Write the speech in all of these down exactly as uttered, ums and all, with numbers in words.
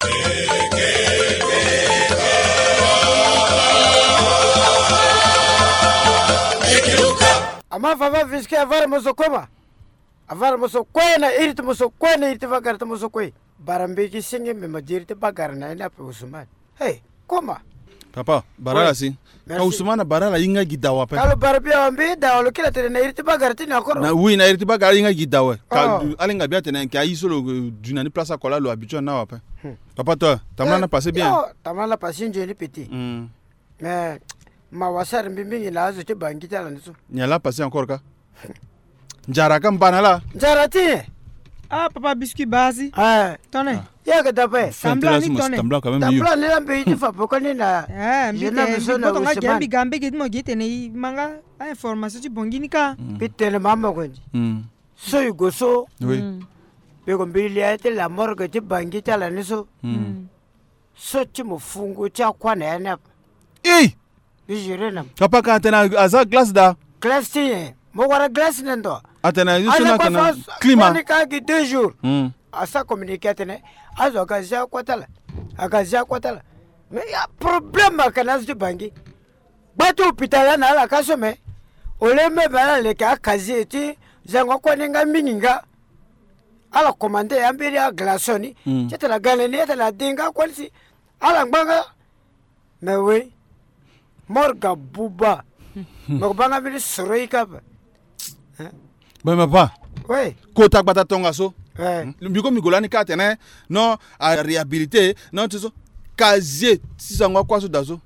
Ama fava viske avara moso koma. Avara moso kwena irite moso kwena irite vagar to moso koi. Barambeki singe me majirite bagar na ina pe Usman. Hey, koma. Papa, barala si. Ka Usman barala inga gidawa pe. Kalau barabia ambe da lo kila tene na irite bagar tene akoro. Na oui na irite bagar inga gidawa. Ka alinga bia tene ka isolo dunani place akola lo habitude na wa pe. Papa toi, tamla na passé bien. Oh, tamla na passé njeni petit. Hmm. Mais ma wasar mbimbi na azo te bangi tala niso. Nyala passé encore ka. Njara kam banala. Njara ti. Ah papa biscuit basi. Ah, tonne. Ya que d'après. Sambla ni tonne. Sambla quand même mieux. Sambla ni lambe iti fa pokoni na. Eh, mbite mbite tonga gambi gambe git mo gite ne manga a information ti bongini ka. Pitene mama kwenji. Hmm. So you go so. Oui. Bego mbili ya te la morgue ti bangi tala niso. Hmm. So ti mufungu cha kwana yana. Eh! Bijirena. Papa ka tena aza glace da. Glace ti. Mo wara glace nendo. Atena yusuna kana climat. Ni ka ki deux jours. Hmm. Asa communiquer tene. Azo akaja kwatala. Akaja kwatala. Mais ya problème kana ti bangi. Batu hôpital na la kasome. Ole me bala le ka kazi ti zango kwaninga mininga. Ala commandé ambiri a glaçoni. C'était la galene était la dinga kwalsi. Ala nganga. Mais oui. Morga buba. Morga bili soroika. Ben papa. Oui. Kota bata tonga so. Ouais. Biko migolani ka tene non a réhabiliter non tu so casier si sangwa kwa so dazo.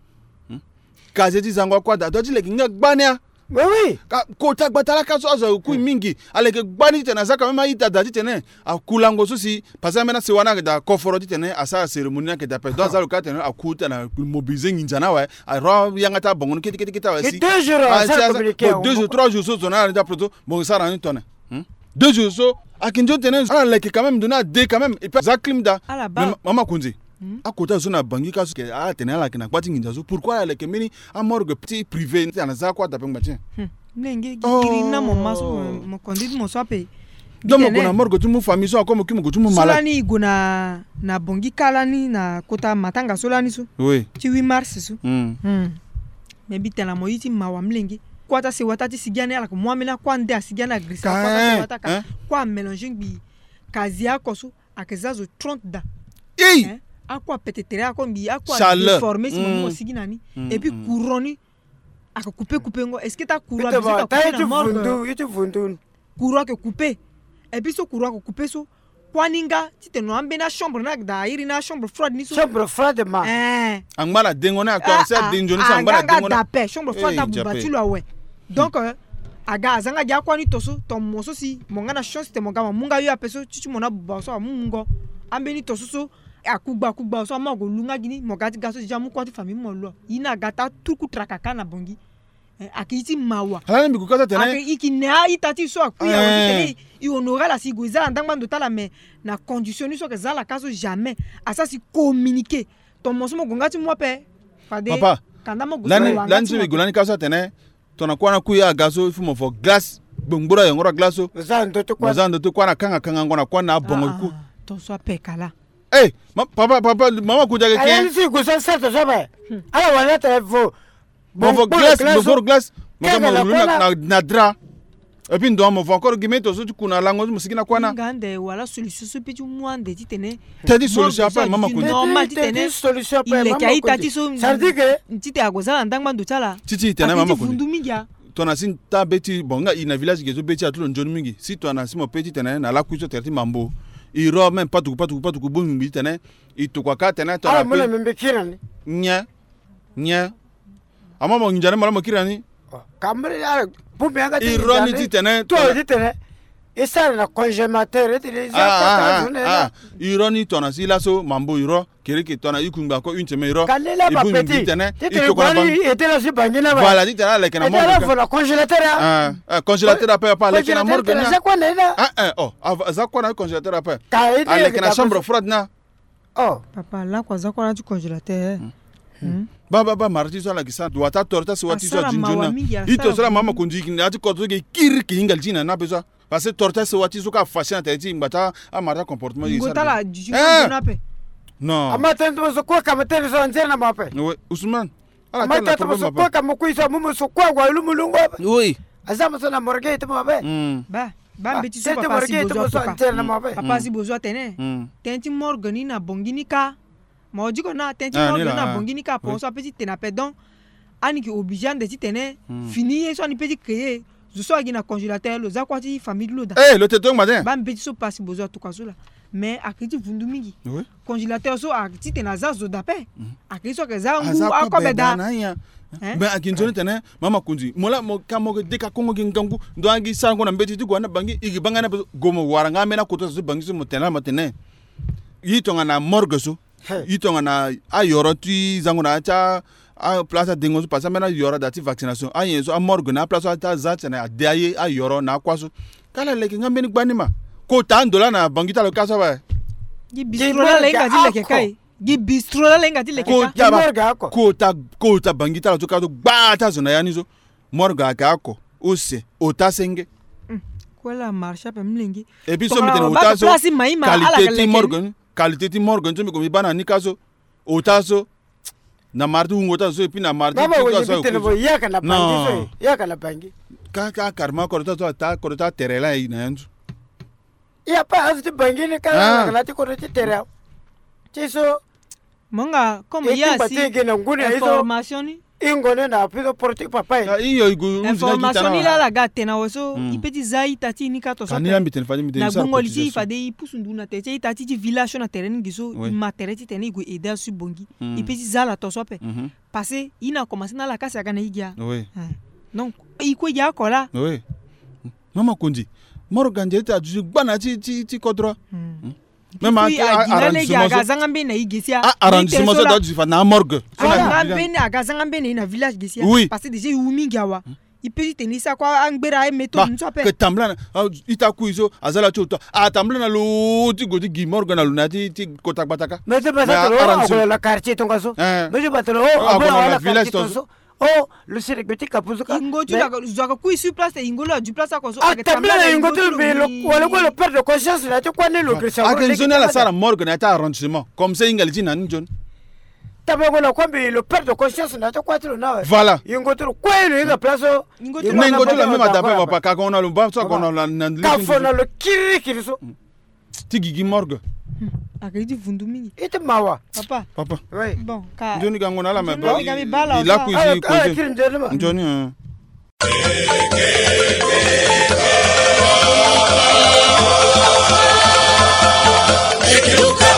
Casier ti sangwa kwa da do ti le kinga gbania. Mais oui. Kota batala ka so azo ku mingi ale ke gbani tena za kama ita da ti tene a kulango so si parce que maintenant c'est wana da koforo ti tene a sa cérémonie ke da pe do za lo ka tene a ku tena mobiliser nginjana wa a ro yanga ta bongo kiti kiti kita wa si deux jours ça communiquer deux jours trois jours so zona da proto bon ça ran tone deux jours so a kinjo tene a le ke quand même dona de quand même et puis za clim da mama kunzi a kota zona bangi ka so ke a tene la kina kwati nginja so pourquoi le ke mini a morgue petit privé na za kwa da pe ngba nenge giri na mo maso mo kondit mo sape donc mo na morgue tu mu famille so comme ki mo tu mu malade solani guna na bongi kalani na kota matanga solani so oui ti huit mars so hmm hmm mais bitela mo yiti mawa mlengi kwata se watati sigane ala ko mwamela kwande asigana grisa kwata se wataka kwa mélanger bi kazia koso akezazo trente da eh akwa petetere akwa bi akwa déformer si mo siginani et puis couroni aka couper couper ngo est-ce que ta courant ça couper na morgue itu vundu courant que couper et puis so courant que couper so kwaninga ti te no ambe na chambre na da iri na chambre froide ni so chambre froide ma eh angmala dengona kwa sa denjoni sa angmala dengona da pe chambre froide na bubati lo we donc aga azanga ja kwani toso to moso si monga na chance te monga munga yo apeso chichi mona buba so mungo ambe ni toso so akugba kugba so ma go lunga gini mogati gaso jamu kwati famille mo lo ina gata tuku trakaka na bongi akiti mawa ala ni bikukata tene aki ikina itati so akuya tene i honora la sigoiza ndangba ndotala mais na condition so que za la caso jamais asa si communiquer to moso mo gongati mo pe fade papa kanda mo go lani lani so bigolani kaso tene to na kwana kuya gaso ifo for glass bongbora yongora glaso za ndoto kwa za ndoto kwana kanga kanga ngona kwana bongo ku to so pe kala eh papa papa mama kuja ke ken si go sa sa to so ba ala wala ta vo bon for glass bon for glass mo na na dra et puis ndo mo encore gimeto so kuna lango musikina kwana ngande wala solution so pichu mwande ti tene tedi solution apa mama kuja normal ti tene solution apa mama kuja itati so ça dit que ntite agoza ndangba ndo chala titi tene mama kuja fundu mingia tona sin ta beti bonga ina village gezo beti atulo njoni mingi si tona simo petit tene na la kuiso terti mambo i ro même pas tout pas tout pas tout bon mi tene i to kwa ka tene tona ah mo me mbekirani nya nya ama mo njane mala mo kirani kamre ya bumbe anga i ro ni tene to ti tene esa na congélateur et les ah ah i ro ni tona si la so mambo i ro kere ke tona ikunga ko une semaine i ro i bu mi tene i to kwa bangi et la si bangi na voilà ti tene la kana mo et la congélateur ah ah congélateur après pas la kana morgue na za kwa na ah ah oh za kwa na congélateur après à la kana chambre froide na oh papa la kwa za kwa na congélateur ba ba ba marti so la kisa wata torta so wati so jinjuna ito so la mama kunji kini ati ko to ke kir ki hingal jina na beso parce que torta so wati so ka fashion ta ti mbata amara comportement yi ngota la jinjuna pe Non. Amata ndo so kwa kama tena so nzera na mape. Oui, Ousmane. Ala Amata ndo so kwa kama kuisa mumu so kwa kwa lumu lungu hapa. Oui. Azama so na morgue ito mape. Mm. Ba, ba mbeti so Tete papa si morgue bozo ito so toka. nzera na mape. Papa si bozo tene. Mm. Tenti morgani na bongini ka. Ma oji ko na tenti Ah, morgani ni la, na ah. bongini ka po so apeti tena pe donc ani ki obligé de tene Mm. fini so ani peti créer. Je so agi na congélateur lo za kwati famille lo da. Eh, le téton matin. Ba mbeti so papa si bozo toka so la. Mais akiti vundu mingi. Oui. Congélateur so akiti tena za zo da pe. Akiti so ke za ngu Aza akobe da. ya. Hein? Ben akinzoni tene mama kunzi. Mola mo kamo ke deka kongo gingangu ndo angi sango na mbeti tu na bangi igi bangana gomo waranga mena koto so bangi so motena matene. Yitonga na morgue so. Yitonga na ayoro tu zango na cha a place dengo so pasa mena yoro dati vaccination. Ayen so a morgue na place ta zat na deaye ayoro na kwaso. Kala leke ngambeni gbanima. Ko ta ndola na bangi ta lo kasa ba. Gi bistro la lenga ti leke kai. Gi bistro la lenga ti leke Ko kai. ya ba Morgue ako. ko ta ko ta bangi ta lo ka to gba ta zo na yani zo. Morgue ka ako. Ose ota senge. Kwela marsha pe mlingi. Et puis so mitene ota so. Place maima ala Qualité ti leke. morgue. Qualité ti morgue so mi ko mi bana ni kaso. Ota so. Na mardi ngota so et puis na mardi Mama ti wenye so. bitene bo yaka na Non. bangi so. Yaka na bangi. Ka ka karma ko ta to ta ko ta terela ina yanzu. Ya pa azu bangi ni Ah. kala na ti ko ti tere. Chiso Monga comme e ya timba si te gena ngune iso information ni ingone na pido porti papa. Ya iyo igu information ni la la gate na woso Mm. ipeti zai tati ni ka to so. Kanila mitene fadi mitene Na sa. bongo lisi fa de pusundu na te tati ti village na terrain giso Oui. matériel ti tene go aider su bongi. Mm. Ipeti zala to so pe. Mhm. Parce ina commencer na la kasa kana igia. Oui. Donc iko ya kola. Oui. Mama kunzi. Morgan jeta ju bana ti ti ti kodro. Même à arrondissement. agazanga mbe na igesia. Ah, arrondissement so da ju fa na morgue. Agazanga mbe na agazanga mbe na village gesia. Oui. Parce que déjà umi gawa. Ipeti tenisa kwa angbera e meto Ba, nso pe. que tamblana ita kuizo azala choto a tamblana lo ti godi gi morgan na lunati ti kota bataka. Mais c'est pas Mais ça que arrondissement. oh la quartier ton gaso. Eh. Mais je batelo oh Ah, abona kuna la village quartier ton ton- so. Oh le sécurité kapuzuka. Ingo tu la zaka kui sur place ingo la du place ko so. Ah tambla ingo tu be lo wala ko le perdre de conscience la ti kwane lo grisa. A que zone la sala morgan na ta arrondissement. Comme ça ingal ti nan jon. Tabe ko la kwambe le perdre de conscience la ti kwatro na. Voilà. Ingo tu kwelo inga place. Ingo tu Nengo tu la même adape va pas ka kona lo ba so kona la nan. Ka fona lo kiri kiri so. Ti gi morgue. Akedi vundu mingi. Ite mawa. Papa. Papa. Oui. Bon, ka. Joni ga ngona la me ba. Joni ga mi bala, Il a ça. cuisi Ah, ah, cuisi. kiri ndele ma. Joni. hein. Equivoca